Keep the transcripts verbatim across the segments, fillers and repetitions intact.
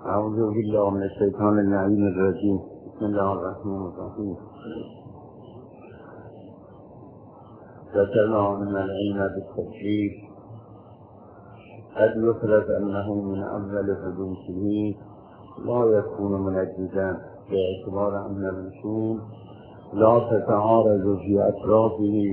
أعوذ بالله من الشيطان اللعين الرجيم. بسم الله الرحمن الرحيم. ذكرنا أن العلم بالتكليف قد يفرض أنه من أول حدوثه لا يكون منجزا باعتبار أن الرسول لا تتعارض في أطرافه،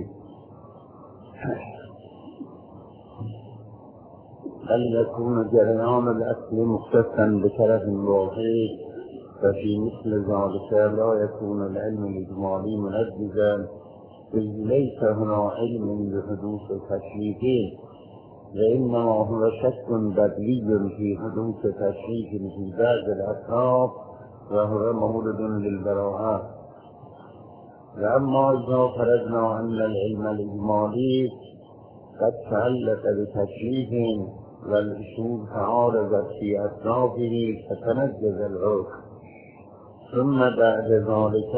بل يكون جريان الأصل مختصا بطرف واحد، ففي مثل ذلك لا يكون العلم الإجمالي منجزا، إذ ليس هنا علم بحدوث تشريف، وإنما هو شك بدلي في حدوث تشريف في بعض الأطراف، وهو مورد للبراءة. وأما إذا فرضنا أن العلم الإجمالي قد تعلق بتشريف والأصول تعارضت في أطرافه فتنجز الحكم، ثم بعد ذلك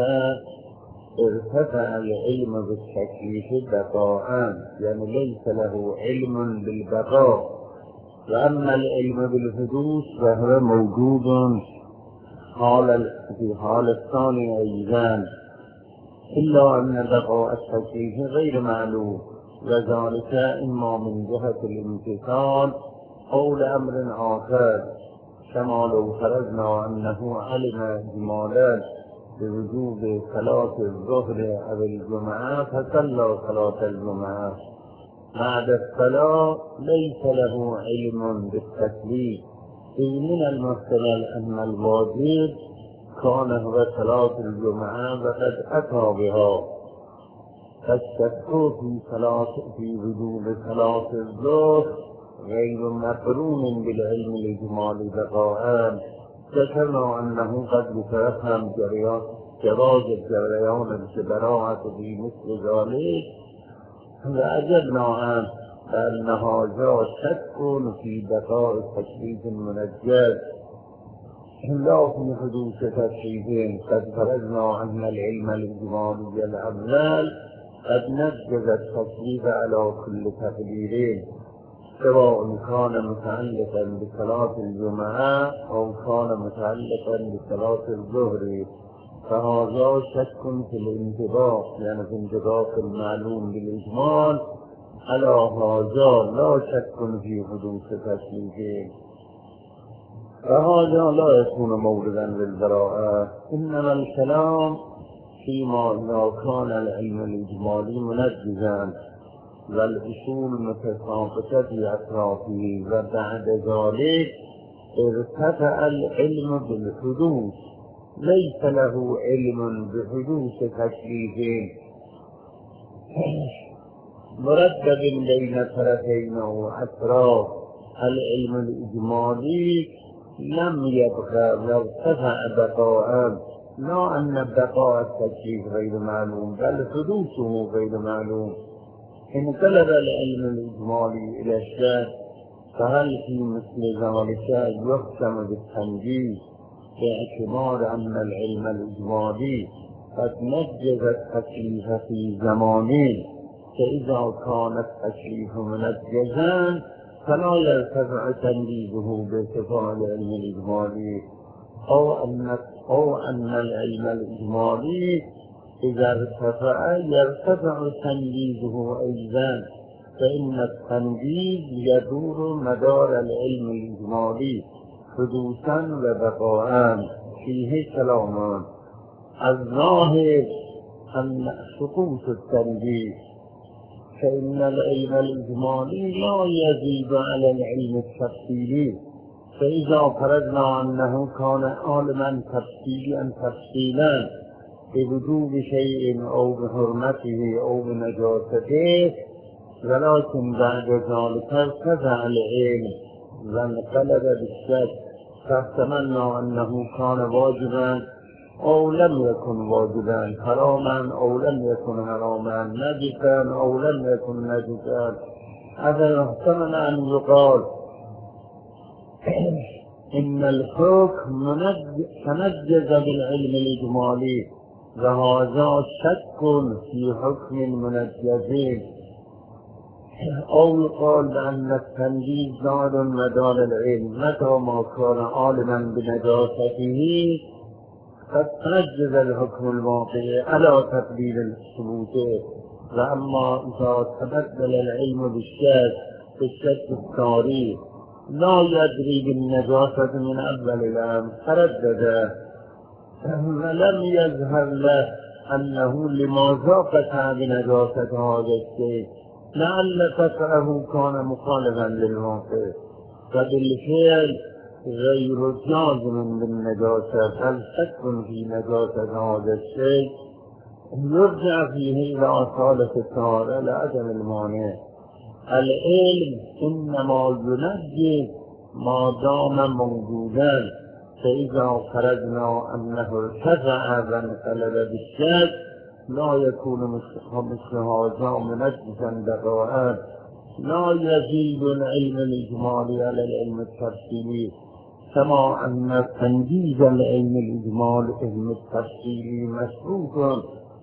ارتفع العلم بالتكليف بقاء، يعني ليس له علم بالبقاء. وأما العلم بالحدوث فهو موجود حال في حال الثاني أيضا، إلا أن بقاء التكليف غير معلوم، وذلك إما من جهة الامتثال أو لأمر آخر، كما لو فرضنا أنه علم إجمالا بوجوب صلاة الظهر أو الجمعة فصلى صلاة الجمعة، بعد الصلاة ليس له علم بالتكليف، إذ من المحتمل أن الواجب كان هو صلاة الجمعة وقد أتى بها، فالشك في صلاة في وجوب صلاة الظهر غير مقرون بالعلم الإجمالي بقاء. ذكرنا أنه قد يتفهم جريان جواز الجريان البراءة في مثل ذلك، وأجبنا عنه فأن هذا شك في بقاء التشريف المنجز، لا في حدوث تشريف. قد فرضنا أن العلم الإجمالي الأول قد نجز التشريف على كل تقدير، سواء كان متعلقا بصلاة الجمعة أو كان متعلقا بصلاة الظهر، فهذا شك في الانطباق، يعني في انطباق المعلوم بالإجمال على هذا لا شك في حدوث تشريف، فهذا لا يكون موردا للبراءة. إنما الكلام فيما إذا كان العلم الإجمالي منجزا والأصول متساقطة في أطرافه، وبعد ذلك ارتفع العلم بالحدوث، ليس له علم بحدوث تشريف مردد بين طرفين وأطراف. العلم الإجمالي لم يبقى وارتفع بقاء، لا أن بقاء التشريف غير معلوم بل حدوثه غير معلوم. انقلب العلم الإجمالي إلى الشك، فهل في مثل ذلك يحكم بالتنجيز باعتبار أن العلم الإجمالي قد نجز التكليف في زمانه، فإذا كان التكليف منجزا فلا يرتفع تنجيزه بارتفاع العلم الإجمالي، أو أن أو أن العلم الإجمالي إذا ارتفع يرتفع تنجيزه أيضا، فإن التنجيز يدور مدار العلم الإجمالي حدوثا وبقاء. فيه كلامان: الظاهر أن سقوط التنجيز، فإن العلم الإجمالي لا يزيد على العلم التفصيلي، فإذا فرضنا أنه كان عالما تفصيليا تفصيلا بوجوب شيء أو بحرمته أو بنجاسته، ولكن بعد ذلك ارتفع العلم وانقلب بالشك، فاحتملنا أنه كان واجبا أو لم يكن واجبا، حراما أو لم يكن حراما، نجسا أو لم يكن نجسا، هذا احتمل أن يقال إن الحكم تنجز بالعلم الإجمالي، وهذا شك في حكم المنجزين، أو يقال بأن التنجيز دار مدار العلم متى ما كان عالما بنجاسته قد تنجز الحكم الواقعي على تقدير الثبوت. وأما إذا تبدل العلم بالشك بالشك التاريخ لا يدري بالنجاسة من أول الأمر تردد ولم يظهر له أنه لماذا قطع بنجاسة هذا الشيء لعل قطعه كان مخالفا للواقع فبالفعل غير جازم بالنجاسة بل شك في نجاسة هذا الشيء يرجع فيه إلى أصالة الطهارة لعدم المانع. العلم إنما ينجز ما دام موجودا، فإذا خرجنا أنه ارتفع وانقلب بالشك لا يكون مثل هذا منجزا بقاء. لا يزيد العلم الإجمالي على العلم التفصيلي، كما أن تنجيز العلم الإجمالي علم التفصيلي مشروط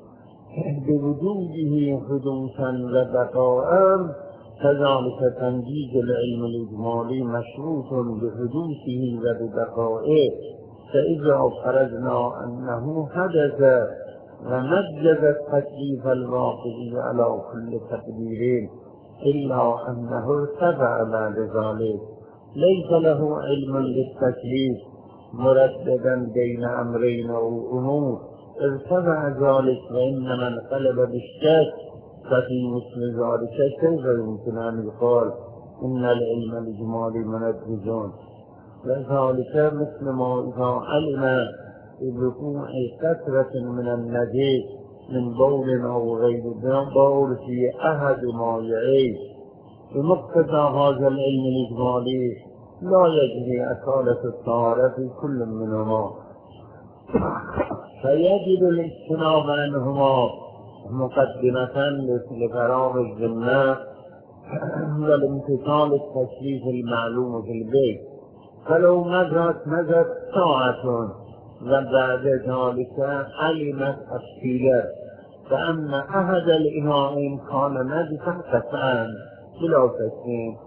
بوجوده حدوثا وبقاء، كذلك تنجيز العلم الإجمالي مشروط بحدوثه وببقائه. فإذا فرضنا أنه حدث ونجز التكليف الواقعي على كل تقدير إلا أنه ارتفع بعد ذلك ليس له علم للتكليف مرددا بين أمرين أو أمور، ارتفع ذلك وإنما انقلب بالشك، ففي مثل ذلك كيف يمكن أن يقال إن العلم الإجمالي منجز؟ وذلك مثل ما إذا علم بوقوع كثرة من النجس من بول أو غير بول في أحد مائعين، بمقتضى هذا العلم الإجمالي لا يجري أصالة الطهارة في كل منهما، فيجب الاجتناب عنهما مقدمة لفراغ الذمة والامتثال التشريف المعلوم في البيت. فلو مضت مضت ساعة وبعد ذلك علمت السيلة فأن أحد الإناءين كان نجسا قطعا بلا شك،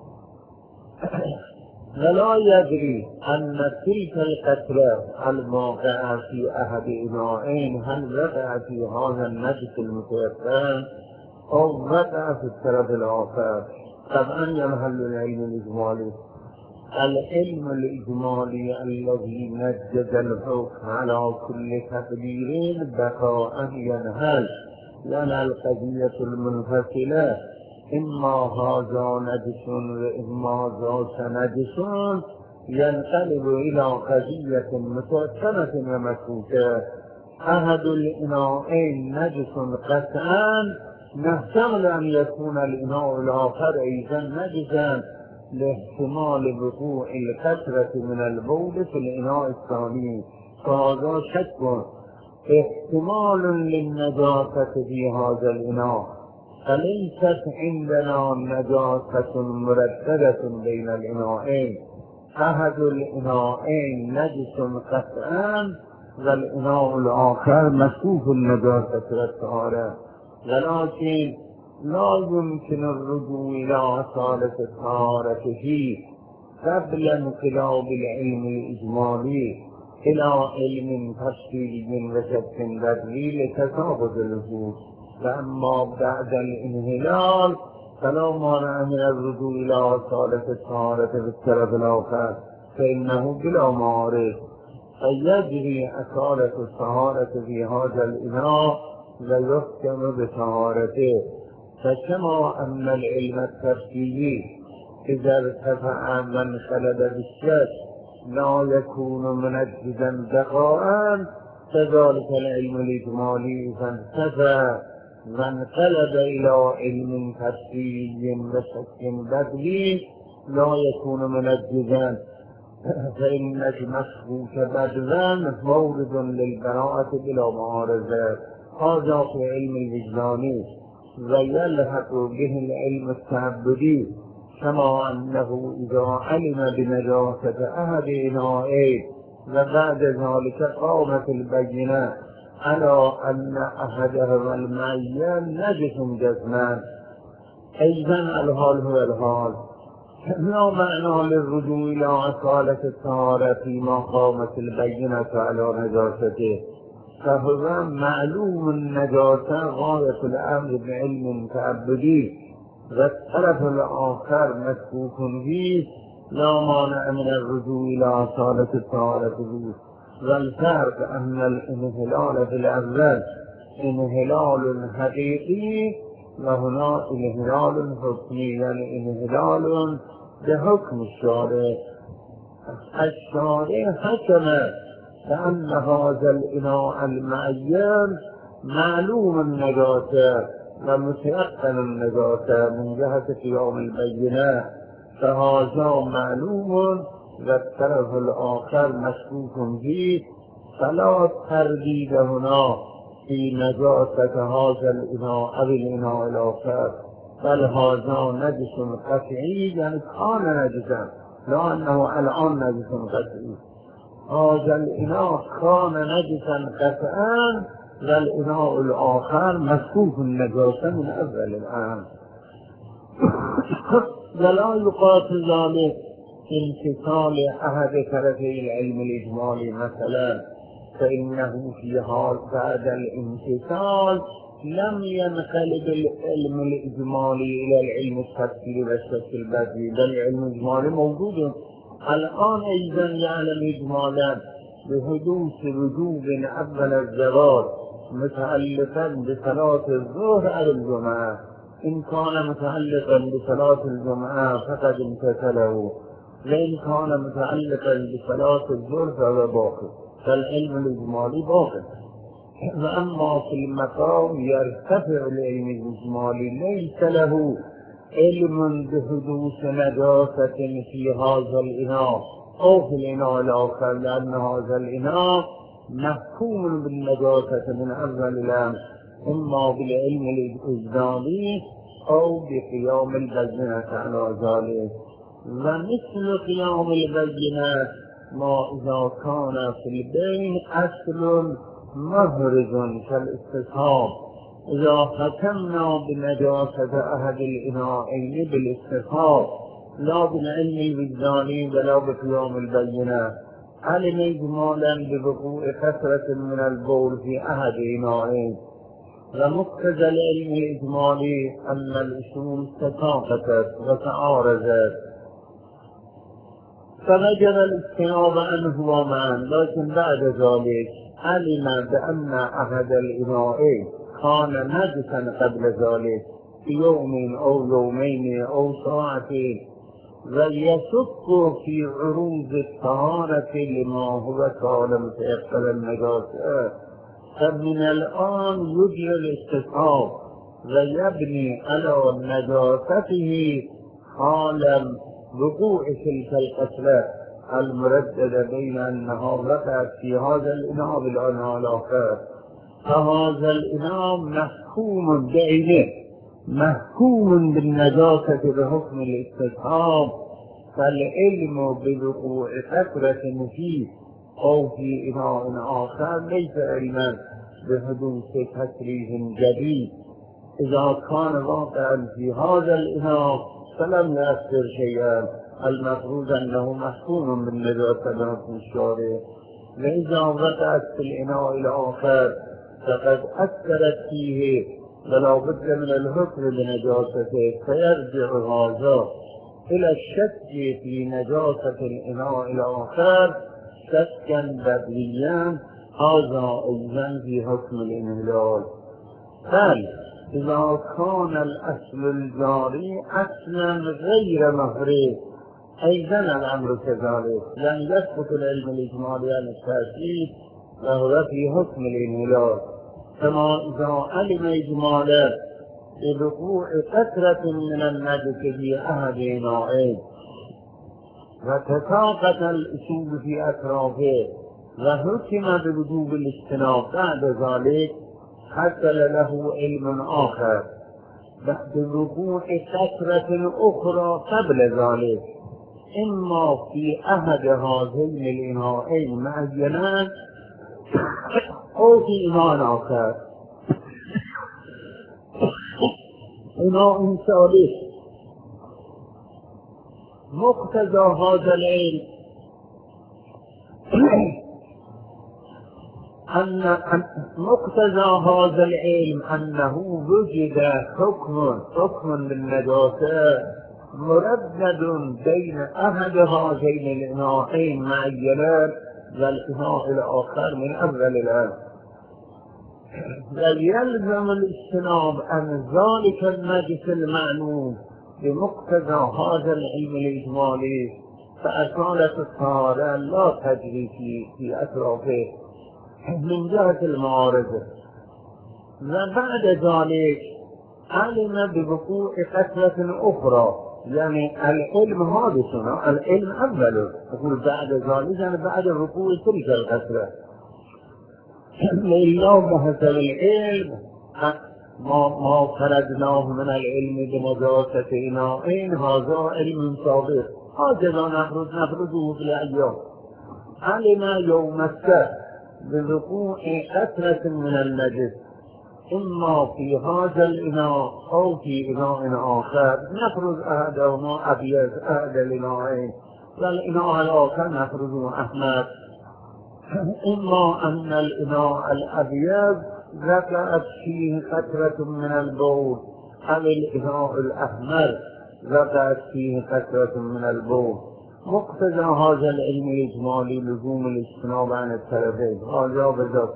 ولا يدري أن تلك القطرة الواقعة في أحد إناءين هل وقع في هذا النجس المتيقن أو وقع في الطرف الآخر. طبعا يمهل العلم الإجمالي. العلم الإجمالي الذي نجد الحكم على كل تقدير بقاء ينهل لنا القضية المنفصلة، إما هذا نجس وإما ذاك نجس، ينقلب إلى قضية متوسمة ومشروطة. أحد الإناءين نجس قطعا نحتمل أن يكون الإناء الآخر أيضا نجسا لاحتمال وقوع الكثرة من البول في الإناء الثاني، فهذا شك احتمال للنجاسة في هذا الإناء، فليست عندنا نجاسة مرددة بين الإناءين. أحد الإناءين نجس قطعا والإناء الآخر مشكوك النجاسة والطهارة، ولكن لا يمكن الرجوع إلى أصالة الطهارة فيه قبل انقلاب العلم الإجمالي إلى علم تفصيلي وشك بدري لتثابت الوجود. فأما بعد الانهلال فلا مانع من الرجوع إلى أصالة الطهارة في الطرف الآخر، فإنه بلا معارض، فيجري أصالة الطهارة في هذا الإناء ويحكم بطهارته. فكما أن العلم التفصيلي إذا ارتفع وانقلب بالشك لا يكون منجزا بقاء، كذلك العلم الإجمالي إذا ارتفع وانقلب إلى علم تفصيلي وشك بدلي لا يكون منجزا، فإن المشروط بدلا مورد للبراءة بلا معارضة. هذا في علم الوجداني، ويلحق به العلم التعبدي، كما أنه إذا علم بنجاسة أحد إناءين وبعد ذلك قامت البينة على أن أحدهما المعين نجس جزما، أيضا الحال هو الحال لا معنى للرجوع إلى أصالة الطهارة فيما قامت البينة على نجاسته، فهو معلوم النجاسة غاية الأمر بعلم تعبدي، والطرف الآخر مشكوك فيه لا مانع من الرجوع إلى أصالة الطهارة به. والفرق أن الانحلال في الأول انحلال حقيقي وهنا انحلال حكمي، يعني انحلال بحكم الشارع. الشارع حكم بأن هذا الإناء المعين معلوم النجاسة ومتيقن النجاسة من جهة قيام البينة، فهذا معلوم والطرف الآخر مشكوك فيه، فلا ترديد هنا في نجاسة هذا الإناء أو الإناء الآخر، بل هذا نجس قطعي، يعني كان نجسا، لا أنه الآن نجس قطعي. هذا الإناء كان نجسا قطعا والإناء الآخر مشكوك النجاسة من أول الآن. ولا يقاتل ذلك امتثال أحد طرفي العلم الإجمالي مثلا، فإنه في حال بعد الامتثال لم ينقلب العلم الإجمالي إلى العلم التفصيلي والشك البديهي، بل العلم الإجمالي موجود الآن أيضا يعلم إجمالا بحدوث وجوب أول الزواج متعلقا بصلاة الظهر أو الجمعة. إن كان متعلقا بصلاة الجمعة فقد امتثله، وإن كان متعلقا بصلاة الظهر فهو باقي، فالعلم الإجمالي باقي. وأما في المقام يرتفع العلم الإجمالي ليس له علم بحدوث نجاسة في هذا الإناء أو في الإناء الآخر، لأن هذا الإناء محكوم بالنجاسة من أول الأمر، إما بالعلم الإجمالي أو بقيام البينة على ذلك. ومثل قيام البينة ما إذا كان في البين أصل مهرز كالاستصحاب، إذا حكمنا بنجاسة أحد الإناءين بالاستصحاب لا بالعلم الوجداني ولا بقيام البينة، علم إجمالا بوقوع كثرة من البول في أحد إناءين، ومقتضى العلم الإجمالي أن الأصول تساقطت وتعارضت فوجب الاجتناب عنه ومعا، لكن بعد ذلك علم بأن أحد الإناءين كان نجسا قبل ذلك في يوم أو يومين أو ساعتين، ويشك في عروض الطهارة لما هو كان متيقن النجاسة، فمن الآن يجري الاستصحاب ويبني على نجاسته حالا وقوع تلك القتلى المرددة بين أنها وقعت في هذا الإناء بالإناء الآخر، فهذا الإناء محكوم بعينه، محكوم بالنجاسة بحكم الاستصحاب، فالعلم بوقوع كثرة فيه أو في إناء آخر ليس علما بحدوث تكليف جديد. إذا كان واقعا في هذا الإناء فلم يأثر شيئا، المفروض أنه محكوم بالنجاسة بحكم الشارع. وإذا وقعت في الإناء الآخر فقد أثرت فيه ولا بد من الحكم بنجاسته، فيرجع هذا إلى الشك في نجاسة الإناء الآخر شكا بديهيا، هذا أيضا في حكم الانحلال. بل إذا كان الأصل الجاري أصلا غير مفرد أيضا الأمر كذلك، لن يثبت العلم الإجمالي عن التأكيد وهو في حكم الانحلال، كما إذا علم إجمالا بوقوع كثرة من النجس في أحد إناءين وتساقط الأصول في أطرافه وحكم بوجوب الاجتناب، بعد ذلك حصل له علم آخر بوقوع كثرة أخرى قبل ذلك، إما في أحد هذين الإناءين معينا أو في إناء آخر، إناء ثالث مقتضى هذا العلم أن مقتضى هذا العلم أنه وجد حكم حكم بالنجاسة مردد بين أحد هذين الإناءين معينات والإناء الآخر من أول الآن، ويلزم الاجتناب عن ذلك النجس المعنون بمقتضى هذا العلم الإجمالي، فأصالة الطهارة لا تجري في في أطرافه من جهة المعارضة. وبعد ذلك علم بوقوع قتلة أخرى، يعني العلم حادث، العلم أوله، يقول بعد ذلك يعني بعد وقوع تلك القتلة. لله بحسب العلم ما ما خرجناه من العلم بنجاسة إناءين، هذا علم سابق، هكذا نخرج نخرجه في الأيام. علم يوم السبت بوقوع قطرة من النجس إما في هذا الإناء أو في إناء آخر، نخرج أحدهما أبيض أحد الإناءين والإناء الآخر نخرجه أحمر. إما أن الإناء الأبيض وقعت فيه قطرة من البول، أو الإناء الأحمر وقعت فيه قطرة من البول. مقتضى هذا العلم الإجمالي لزوم الاجتناب عن الطرفين، هذا بالضبط.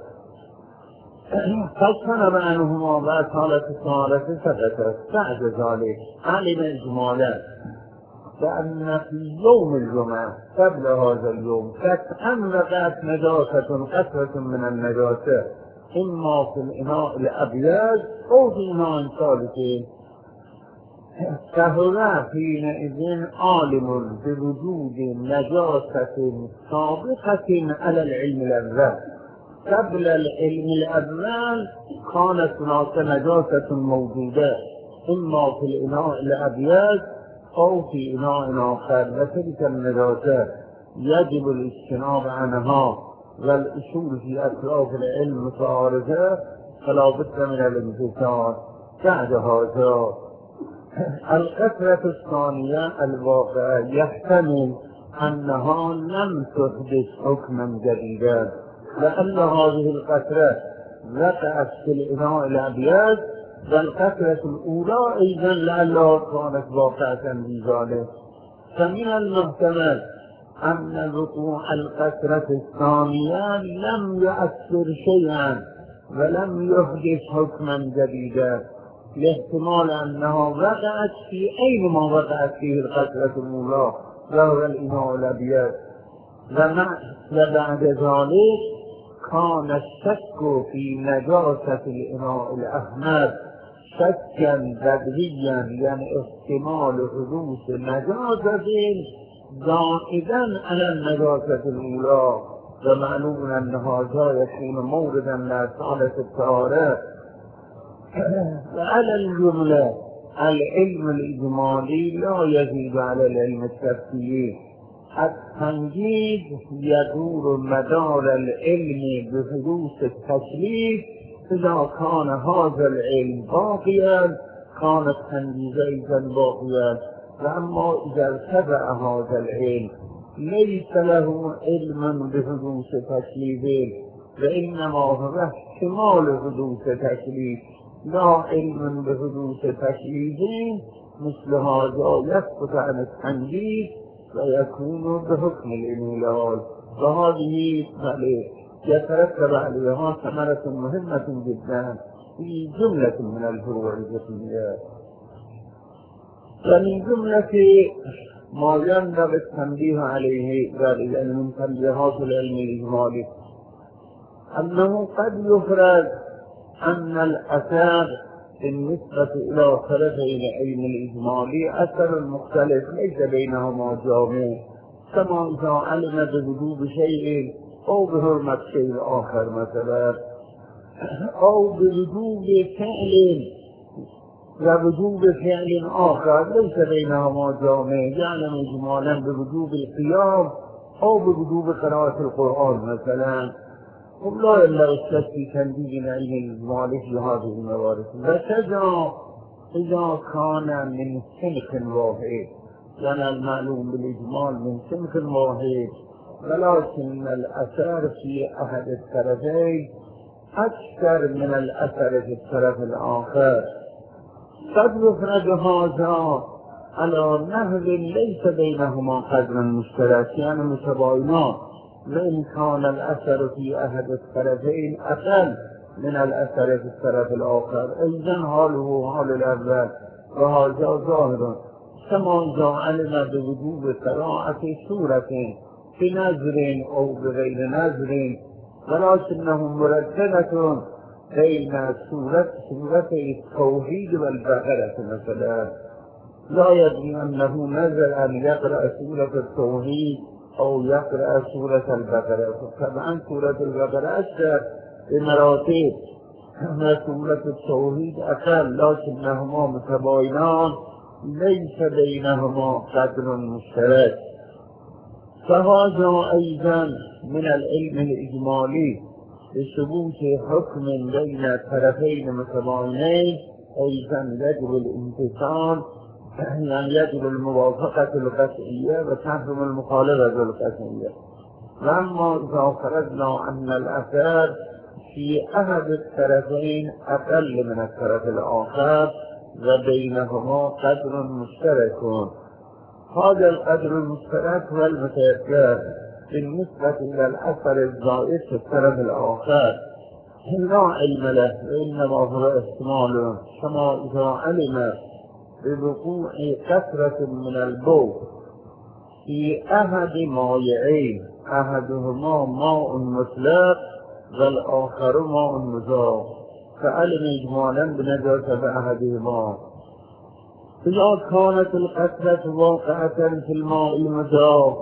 فاجتنب عنهما وأصالة الطهارة سقطت. بعد ذلك علم إجمالا بأن في يوم الجمعة قبل هذا اليوم قطعا وقعت نجاسة قطرة من النجاسة إما في الإناء الأبيض أو في إناء ثالث، فهو حينئذ عالم بوجود نجاسة سابقة على العلم الأول. قبل العلم الأول كانت هناك نجاسة موجودة إما في الإناء الأبيض أو في إناء آخر، وتلك النجاسة يجب الاجتناب عنها، والأصول في أطراف العلم متعارضة، فلا بد من الامتثال. بعد هذا القطرة الثانية الواقعة يحتمل أنها لم تحدث حكما جديدا، لأن هذه القطرة وقعت في الإناء الأبيض، والقطرة الأولى أيضا لعلها كانت واقعة بذلك. فمن المحتمل أن وقوع القطرة الثانية لم يؤثر شيئا ولم يحدث حكما جديدا، لاحتمال أنها وقعت في أين ما وقعت فيه القطرة الأولى وهو الإناء الأبيض. وبعد ذلك كان الشك في نجاسة الإناء الأحمر شكا بدريا، يعني احتمال حدوث نجاسة زائدا على النجاسة الأولى، ومعلوم أن هذا يكون موردا لإصالة الطهارة. وعلى الجملة العلم الإجمالي لا يزيد على العلم التفصيلي. التنجيد يدور مدار العلم بحدوث التكليف، إذا كان هذا العلم باقيا كان التنجيد أيضا باقيا. وأما إذا ارتفع هذا العلم ليس له علم بحدوث تكليف، وإنما هو احتمال حدوث تكليف لا علم بحدوث تكليف، مثل هذا يسقط عن التنجيد ويكون بحكم الإملال. وهذه يترتب عليها ثمرة مهمة جدا في جملة من الفروع الفقهية. ومن جملة ما ينبغي التنبيه عليه ذلك من تنبيهات العلم الإجمالي أنه قد يفرض أن الأثر بالنسبة إلى طرفي العلم الإجمالي أثر مختلف ليس بينهما جامع، كما إذا علم بوجوب شيء أو بحرمة شيء آخر مثلا، أو بوجوب فعل ووجوب فعل آخر ليس بينهما جامع، يعلم إجمالا بوجوب القيام أو بوجوب قراءة القرآن مثلا. ولا ينبغي الشك في تنبيه العلم الإجمالي في هذه الموارد. وكذا إذا كان من سمك واحد، يعني المعلوم بالإجمال من سمك واحد، ولكن الأثر في أحد الطرفين أكثر من الأثر في الطرف الآخر، قد يخرج هذا على نحو ليس بينهما قدر مشترك، يعني متباينان، وإن كان الأثر في أحد الطرفين أقل من الأثر في الطرف الآخر، إذن حاله حال الأول وهذا ظاهر، كما إذا علم بوجوب قراءة سورة بنظر أو بغير نظر، ولكنه مرددة بين سورة سورة التوحيد والبقرة مثلا، لا يدري أنه نزل أن يقرأ سورة التوحيد أو يقرأ سورة البقرة، طبعا سورة البقرة أكثر بمراتب وسورة التوحيد أقل، لكنهما متباينان ليس بينهما قدر مشترك. فهذا أيضا من العلم الإجمالي بثبوت حكم بين طرفين متباينين، أيضا يجب الامتثال، يعني يجب الموافقة القطعية وتحرم المخالفة القطعية. لما إذا فرضنا أن الأثر في أحد الطرفين أقل من الطرف الآخر وبينهما قدر مشترك، هذا القدر المشترك هو المتيسر بالنسبة إلى الأثر الزائد في الطرف الآخر، لا علم له وإنما هو احتمال، كما إذا علم بوقوع كثرة من البول في أحد مائعين، أحدهما ماء مطلق والآخر ماء مذاب، فعلم إجمالا بنجاسة أحدهما. إذا كانت القطرة واقعة في الماء المذاب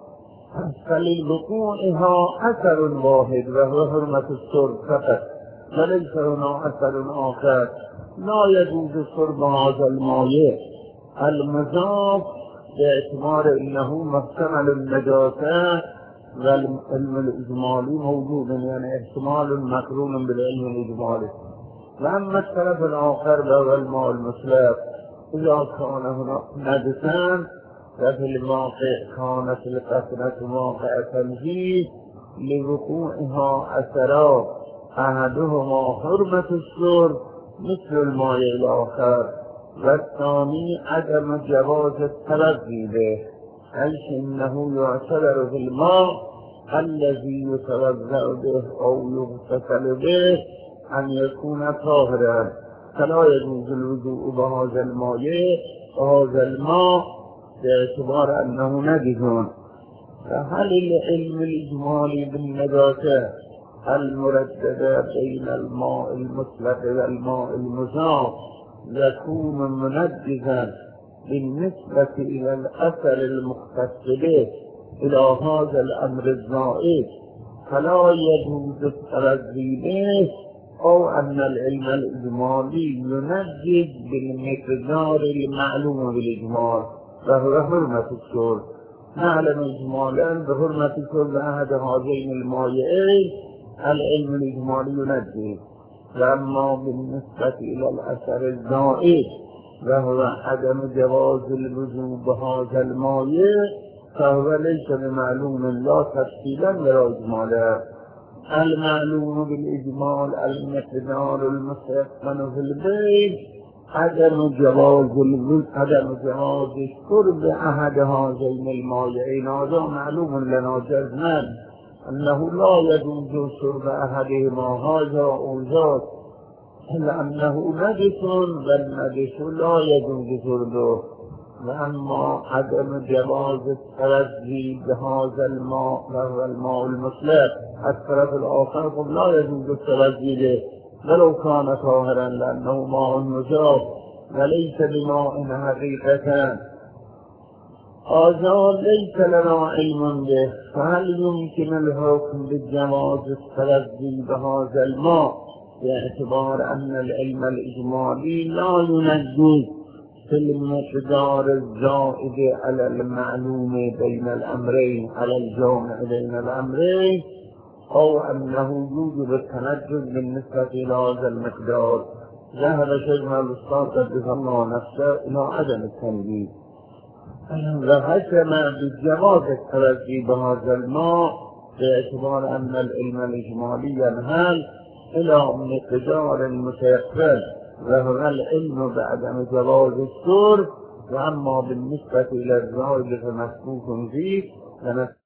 فللوقوعها أثر واحد وهو حرمة الشرب فقط، وليس هنا أثر آخر. لا يجوز شرب هذا الماء المذاب باعتبار أنه محتمل النجاسة، والعلم الإجمالي موجود، يعني احتمال مقرون بالعلم الإجمالي. وأما الطرف الآخر وهو الماء المسلق، إذا كان هنا نجسا ففي الواقع كانت القطرة واقعة فيه لوقوعها أثرا، أحدهما حرمة الشرب مثل الماء الآخر، والثاني عدم جواز التلذذ به، حيث إنه يعتبر في الماء الذي يتوضأ به أو يغتسل به أن يكون طاهرا، فلا يجوز الوضوء بهذا الماء وهذا الماء باعتبار أنه نجس. فهل العلم الإجمالي بالنجاسة المرددة بين الماء المطلق والماء المذاب يكون منجزا بالنسبة إلى الأثر المختص به إلى هذا الأمر الزائد، فلا يجوز الترضي به، أو أن العلم الإجمالي ينجز بالمقدار المعلوم بالإجمال وهو حرمة الشرب. نعلم إجمالا بحرمة الشرب أحد هذين المائعين، العلم الإجمالي ينجز. لما بالنسبة إلى الأثر الزائد وهو عدم جواز الوضوء بهذا الماء فهو ليس بمعلوم لا تفصيلا ولا إجمالا. المعلوم بالإجمال المقدار المستحسن في البيت عدم جواز عدم جواز شرب أحد هذين المائعين، هذا معلوم لنا جزما أنه لا يجوز شرب أحدهما هذا أو ذاك، لأنه نجس والنجس لا يجوز شربه. وأما عدم جواز التلذذ بهذا الماء وهو الماء المطلق، الطرف الآخر قد لا يجوز التلذذ به ولو كان طاهرا، لأنه ماء مذاب وليس بماء حقيقة، هذا ليس لنا علم به. فهل يمكن الحكم بجواز التلذذ بهذا الماء باعتبار أن العلم الإجمالي لا ينجز في المقدار الزائد على المعلوم بين الأمرين، على الجامع بين الأمرين، أو أنه يوجب التنجز بالنسبة إلى هذا المقدار؟ ذهب شيخنا الأستاذ قدس الله نفسه إلى عدم التمييز وحكم بجواز الترقي بهذا الماء باعتبار أن العلم الإجمالي ينهل إلى مقدار متيقن وهو العلم بعدم جواز الشرب، وأما بالنسبة إلى الزائد فمسكوك فيه